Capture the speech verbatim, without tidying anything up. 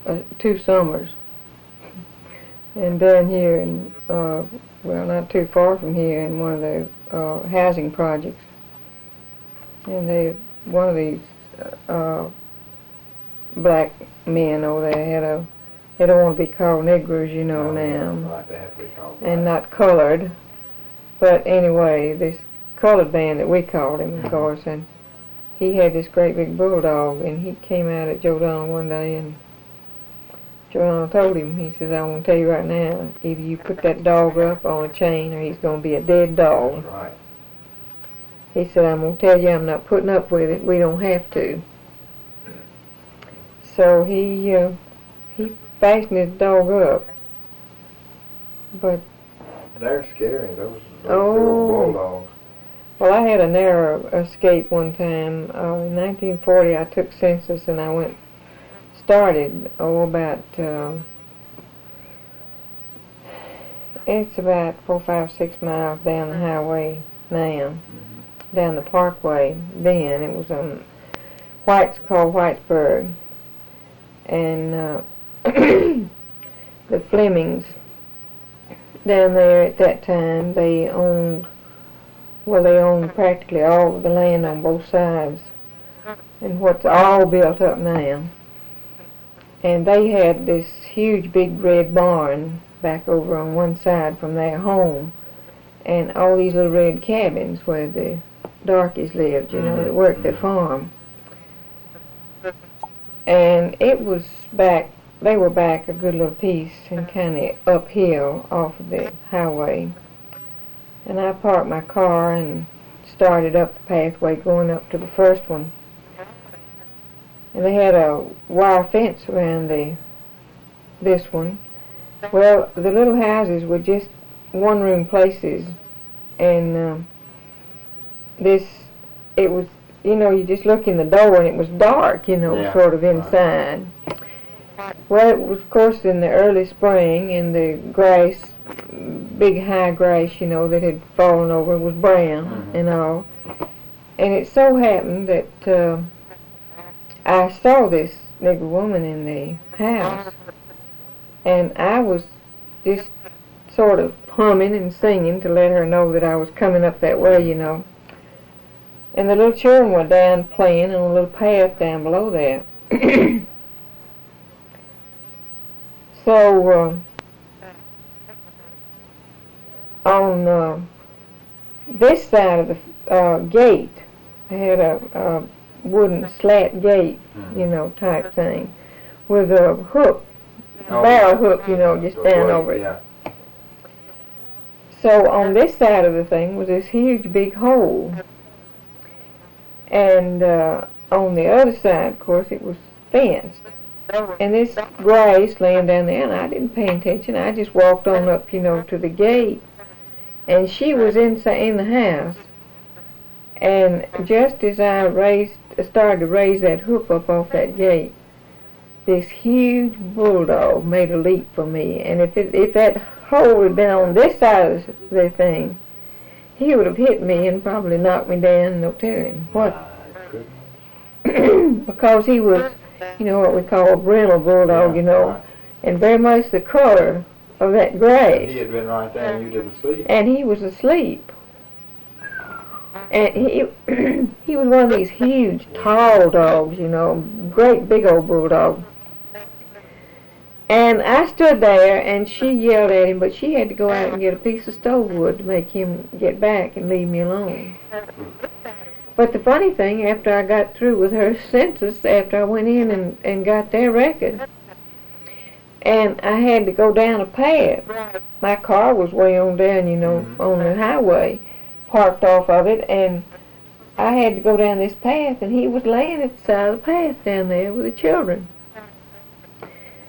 uh, two summers. And down here, in, uh, well, not too far from here, in one of the uh, housing projects. And they, one of these uh, black men over there had a, they don't want to be called Negroes, you know, No, now, right, they have to be called and black. not colored. But anyway, this colored man that we called him, of Mhm. course, and he had this great big bulldog, and he came out at Joe Donald one day, and Joe Donald told him, he says, I want to tell you right now, either you put that dog up on a chain or he's going to be a dead dog. That's right. He said, I'm going to tell you I'm not putting up with it. We don't have to. So he uh, he fastened his dog up. But, They're scary, those, those Oh. little bulldogs. well, I had a narrow escape one time. Uh, in nineteen forty, I took census and I went, started, oh, about, uh, it's about four, five, six miles down the highway now. Mm-hmm. Down the parkway then. It was on White's, called Whitesburg. And uh, the Flemings down there at that time, they owned, well, they owned practically all of the land on both sides, and what's all built up now. And they had this huge big red barn back over on one side from their home, and all these little red cabins where the darkies lived, you know, that worked their farm. And it was back, they were back a good little piece and kind of uphill off of the highway. And I parked my car and started up the pathway going up to the first one. And they had a wire fence around the this one. Well, the little houses were just one-room places, and um, this, it was, you know, you just look in the door and it was dark, you know, Yeah, sort of right. inside. Well, it was, of course, in the early spring, and the grass, big high grass, you know, that had fallen over was brown Mhm. and all. And it so happened that uh, I saw this nigger woman in the house, and I was just sort of humming and singing to let her know that I was coming up that way, you know. And the little children were down playing on a little path down below there. So, uh, on uh, this side of the uh, gate, they had a, a wooden slat gate, Mhm. you know, type thing, with a hook, Oh, barrel hook, you know, just the down weight, over it. Yeah. So on this side of the thing was this huge big hole. And uh, on the other side, of course, it was fenced. And this grace laying down there, and I didn't pay attention. I just walked on up, you know, to the gate. And she was inside in the house. And just as I raised, started to raise that hook up off that gate, this huge bulldog made a leap for me. And if it, if that hole had been on this side of the thing, he would have hit me and probably knocked me down, no telling what. My goodness. Because he was, you know, what we call a brindle bulldog, Yeah, you know, right. and very much the color of that And gray. he had been right there and you didn't sleep. And he was asleep. And he he was one of these huge, tall dogs, you know, great big old bulldog. And I stood there, and she yelled at him, but she had to go out and get a piece of stove wood to make him get back and leave me alone. But the funny thing, after I got through with her census, after I went in and, and got their record, and I had to go down a path. My car was way on down, you know, Mhm. on the highway, parked off of it, and I had to go down this path, and he was laying at the side of the path down there with the children.